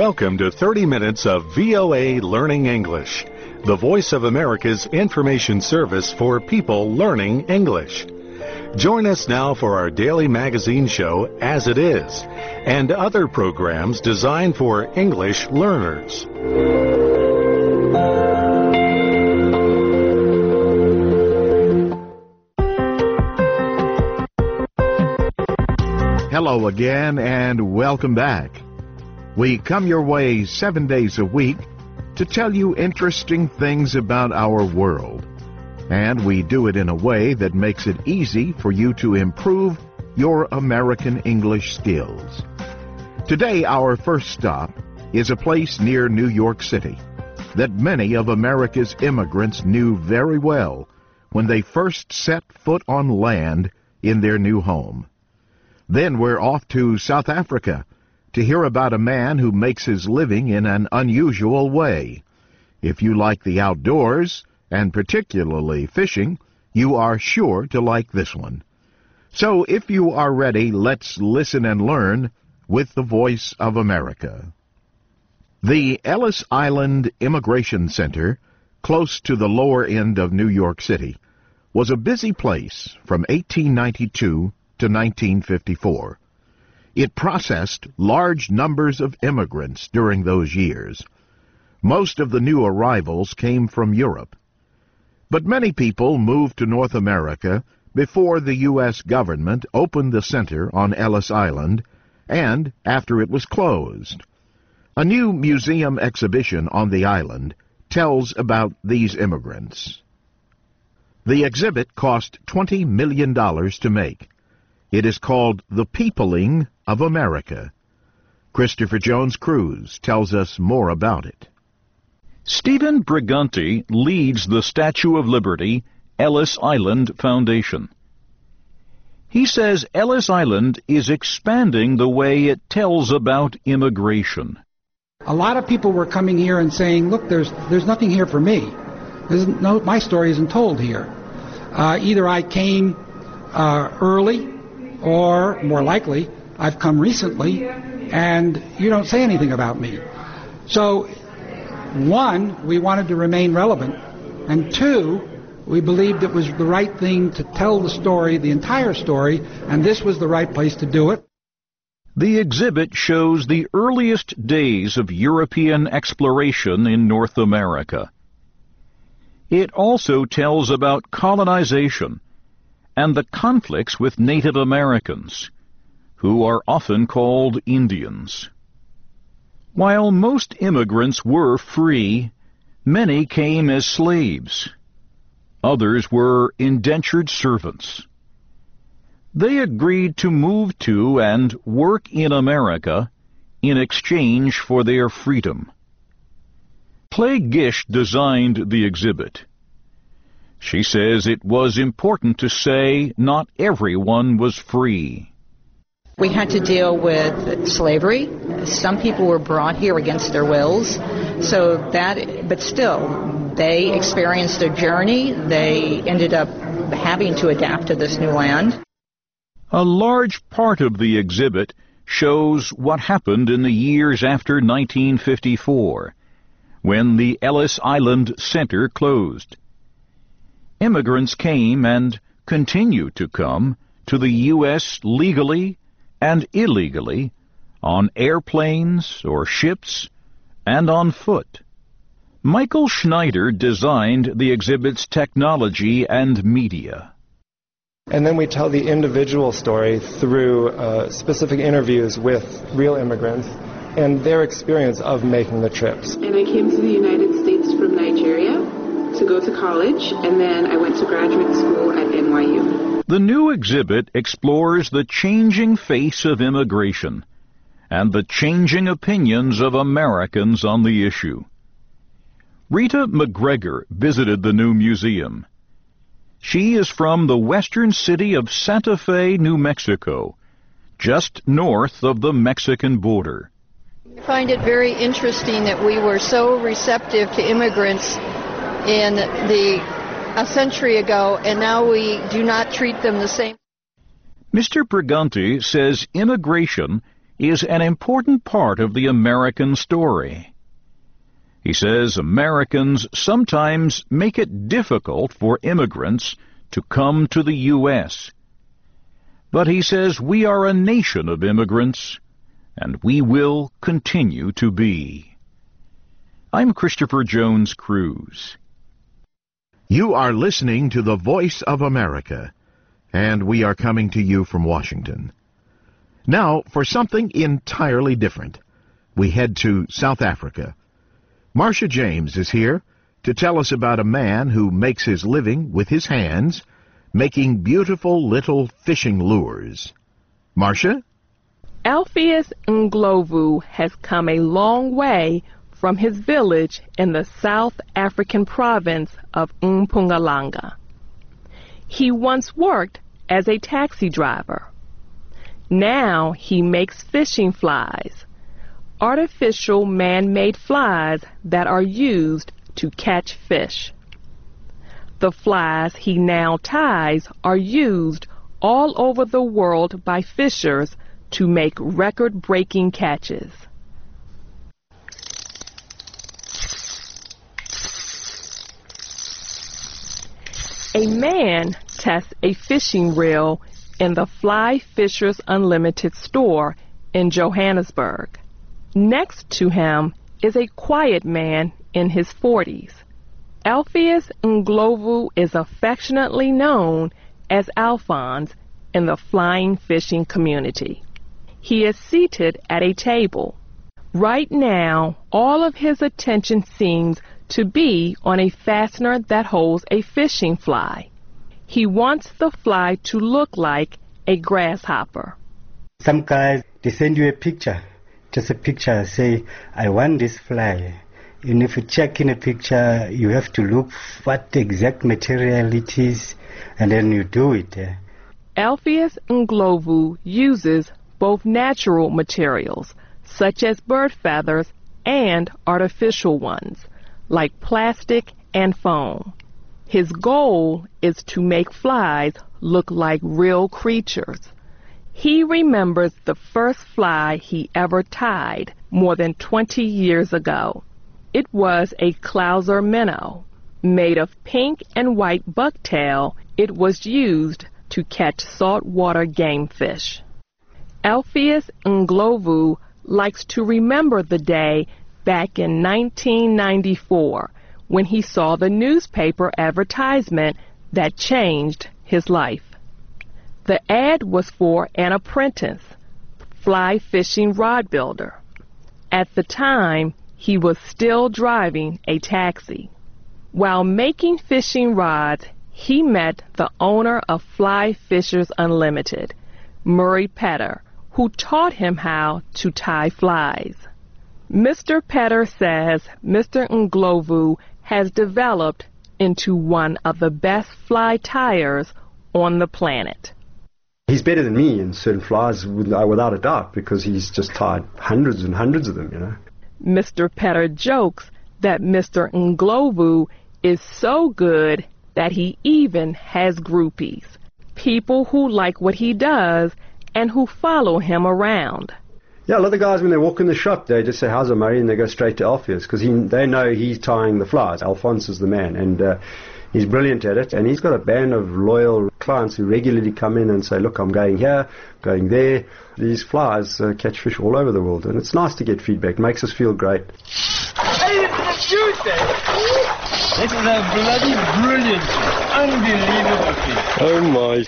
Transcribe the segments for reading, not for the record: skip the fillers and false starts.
Welcome to 30 minutes of VOA Learning English, the Voice of America's information service for people learning English. Join us now for our daily magazine show, As It Is, and other programs designed for English learners. Hello again and welcome back. We come your way 7 days a week to tell you interesting things about our world. And we do it in a way that makes it easy for you to improve your American English skills. Today, our first stop is a place near New York City that many of America's immigrants knew very well when they first set foot on land in their new home. Then we're off to South Africa to hear about a man who makes his living in an unusual way. If you like the outdoors, and particularly fishing, you are sure to like this one. So if you are ready, let's listen and learn with the Voice of America. The Ellis Island Immigration Center, close to the lower end of New York City, was a busy place from 1892 to 1954. It processed large numbers of immigrants during those years. Most of the new arrivals came from Europe. But many people moved to North America before the U.S. government opened the center on Ellis Island and after it was closed. A new museum exhibition on the island tells about these immigrants. The exhibit cost $20 million to make. It is called The Peopling of America. Christopher Jones Cruz tells us more about it. Stephen Briganti leads the Statue of Liberty Ellis Island Foundation. He says Ellis Island is expanding the way it tells about immigration. A lot of people were coming here and saying, look, there's nothing here for me. My story isn't told here. Either I came early, or more likely, I've come recently, and you don't say anything about me. So, one, we wanted to remain relevant, and two, we believed it was the right thing to tell the story, the entire story, and this was the right place to do it. The exhibit shows the earliest days of European exploration in North America. It also tells about colonization and the conflicts with Native Americans, who are often called Indians. While most immigrants were free, many came as slaves. Others were indentured servants. They agreed to move to and work in America in exchange for their freedom. Clay Gish designed the exhibit. She says it was important to say not everyone was free. We had to deal with slavery. Some people were brought here against their wills. But still, they experienced a journey. They ended up having to adapt to this new land. A large part of the exhibit shows what happened in the years after 1954, when the Ellis Island Center closed. Immigrants came and continue to come to the U.S. legally and illegally, on airplanes or ships, and on foot. Michael Schneider designed the exhibit's technology and media. And then we tell the individual story through specific interviews with real immigrants and their experience of making the trips. And I came to the United States from Nigeria to go to college, and then I went to graduate school at NYU. The new exhibit explores the changing face of immigration and the changing opinions of Americans on the issue. Rita McGregor visited the new museum. She is from the western city of Santa Fe, New Mexico, just north of the Mexican border. I find it very interesting that we were so receptive to immigrants a century ago, and now we do not treat them the same. Mr. Briganti says immigration is an important part of the American story. He says Americans sometimes make it difficult for immigrants to come to the U.S. But he says we are a nation of immigrants, and we will continue to be. I'm Christopher Jones Cruz. You are listening to the Voice of America, and we are coming to you from Washington. Now, for something entirely different, we head to South Africa. Marcia James is here to tell us about a man who makes his living with his hands, making beautiful little fishing lures. Marcia? Alpheus Ndlovu has come a long way from his village in the South African province of Mpumalanga. He once worked as a taxi driver. Now he makes fishing flies, artificial man-made flies that are used to catch fish. The flies he now ties are used all over the world by fishers to make record-breaking catches. A man tests a fishing reel in the Fly Fishers Unlimited store in Johannesburg. Next to him is a quiet man in his 40s. Alpheus Ndlovu is affectionately known as Alphonse in the flying fishing community. He is seated at a table. Right now, all of his attention seems to be on a fastener that holds a fishing fly. He wants the fly to look like a grasshopper. Some guys, they send you a picture, just a picture, say, I want this fly. And if you check in a picture, you have to look what the exact material it is, and then you do it. Alpheus Ndlovu uses both natural materials, such as bird feathers, and artificial ones, like plastic and foam. His goal is to make flies look like real creatures. He remembers the first fly he ever tied more than 20 years ago. It was a Clouser minnow. Made of pink and white bucktail, it was used to catch saltwater game fish. Alpheus Ndlovu likes to remember the day back in 1994 when he saw the newspaper advertisement that changed his life. The ad was for an apprentice, fly fishing rod builder. At the time, he was still driving a taxi. While making fishing rods, he met the owner of Fly Fishers Unlimited, Murray Petter, who taught him how to tie flies. Mr. Petter says Mr. Ndlovu has developed into one of the best fly tiers on the planet. He's better than me in certain flies, without a doubt, because he's just tied hundreds and hundreds of them, you know. Mr. Petter jokes that Mr. Ndlovu is so good that he even has groupies, people who like what he does and who follow him around. Yeah, a lot of the guys, when they walk in the shop, they just say, how's it, Murray? And they go straight to Alpheus, because they know he's tying the flies. Alphonse is the man, and he's brilliant at it. And he's got a band of loyal clients who regularly come in and say, look, I'm going here, going there. These flies catch fish all over the world, and it's nice to get feedback. It makes us feel great. Hey, it's Tuesday! This is a bloody brilliant, unbelievable fish. Oh, my.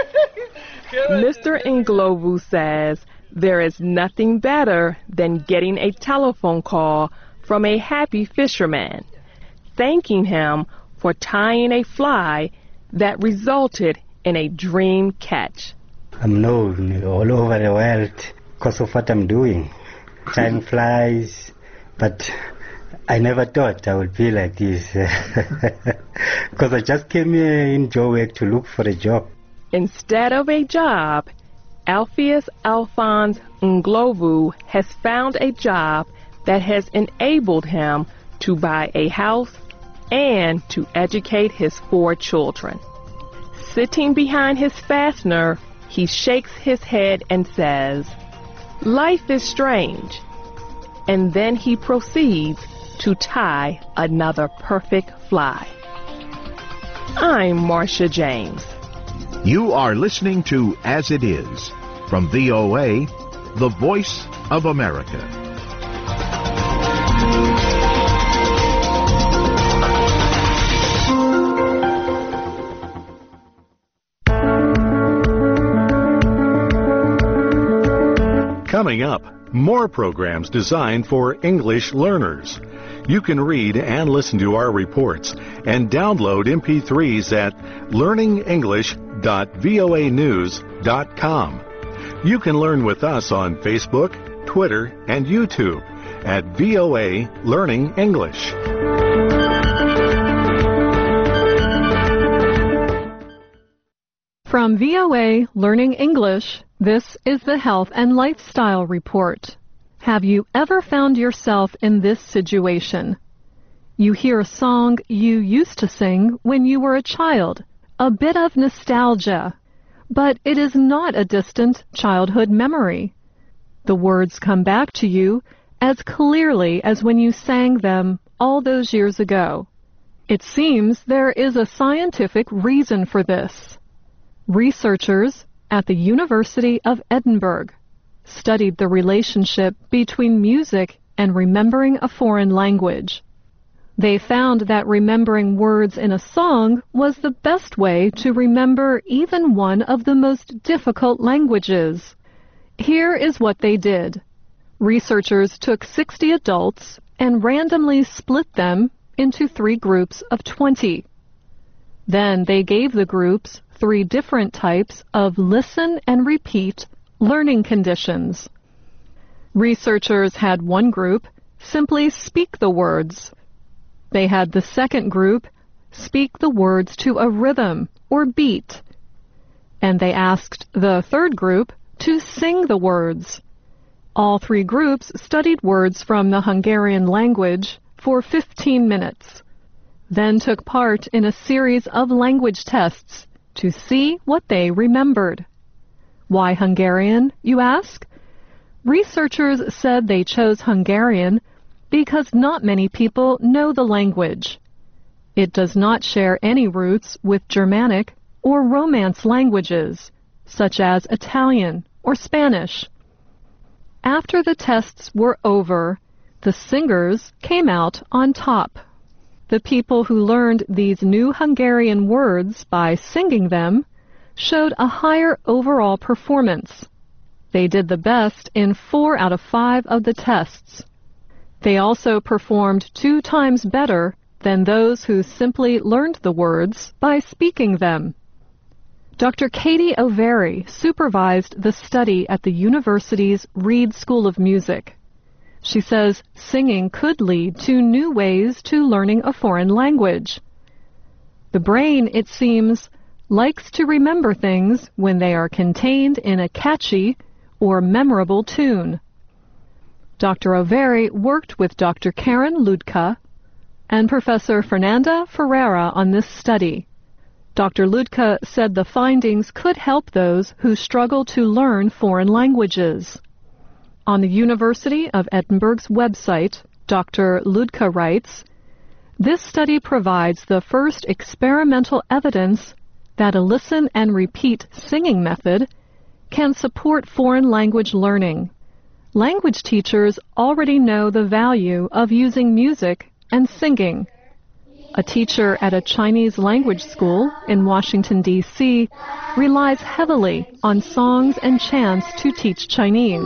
Mr. Ndlovu says there is nothing better than getting a telephone call from a happy fisherman, thanking him for tying a fly that resulted in a dream catch. I'm known all over the world because of what I'm doing, tying flies, but I never thought I would be like this because I just came here in Joburg to look for a job. Instead of a job, Alpheus Alphonse Ndlovu has found a job that has enabled him to buy a house and to educate his 4 children. Sitting behind his fastener, he shakes his head and says, Life is strange. And then he proceeds to tie another perfect fly. I'm Marcia James. You are listening to As It Is from VOA, the Voice of America. Coming up, more programs designed for English learners. You can read and listen to our reports and download MP3s at learningenglish.voanews.com. You can learn with us on Facebook, Twitter, and YouTube at VOA Learning English. From VOA Learning English, this is the Health and Lifestyle Report. Have you ever found yourself in this situation? You hear a song you used to sing when you were a child, a bit of nostalgia, but it is not a distant childhood memory. The words come back to you as clearly as when you sang them all those years ago. It seems there is a scientific reason for this. Researchers at the University of Edinburgh studied the relationship between music and remembering a foreign language. They found that remembering words in a song was the best way to remember even one of the most difficult languages. Here is what they did. Researchers took 60 adults and randomly split them into 3 groups of 20. Then they gave the groups 3 different types of listen and repeat learning conditions. Researchers had one group simply speak the words. They had the second group speak the words to a rhythm or beat. And they asked the third group to sing the words. All 3 groups studied words from the Hungarian language for 15 minutes, then took part in a series of language tests to see what they remembered. Why Hungarian, you ask? Researchers said they chose Hungarian because not many people know the language. It does not share any roots with Germanic or Romance languages, such as Italian or Spanish. After the tests were over, the singers came out on top. The people who learned these new Hungarian words by singing them showed a higher overall performance. They did the best in 4 out of 5 of the tests. They also performed 2 times better than those who simply learned the words by speaking them. Dr. Katie O'Veary supervised the study at the university's Reed School of Music. She says singing could lead to new ways to learning a foreign language. The brain, it seems, likes to remember things when they are contained in a catchy or memorable tune. Dr. O'Veary worked with Dr. Karen Ludka and Professor Fernanda Ferreira on this study. Dr. Ludka said the findings could help those who struggle to learn foreign languages. On the University of Edinburgh's website, Dr. Ludka writes, "This study provides the first experimental evidence that a listen and repeat singing method can support foreign language learning. Language teachers already know the value of using music and singing." A teacher at a Chinese language school in Washington, D.C., relies heavily on songs and chants to teach Chinese.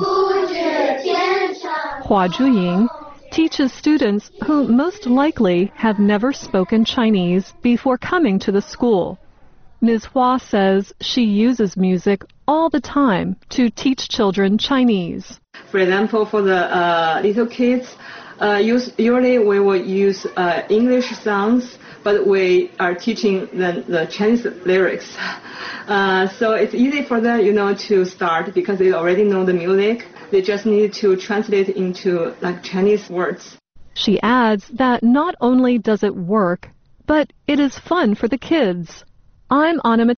Hua Zhuying teaches students who most likely have never spoken Chinese before coming to the school. Ms. Hua says she uses music all the time to teach children Chinese. For example, for the little kids, usually we will use English songs, but we are teaching the Chinese lyrics. So it's easy for them, to start because they already know the music. They just need to translate into Chinese words. She adds that not only does it work, but it is fun for the kids. I'm Anna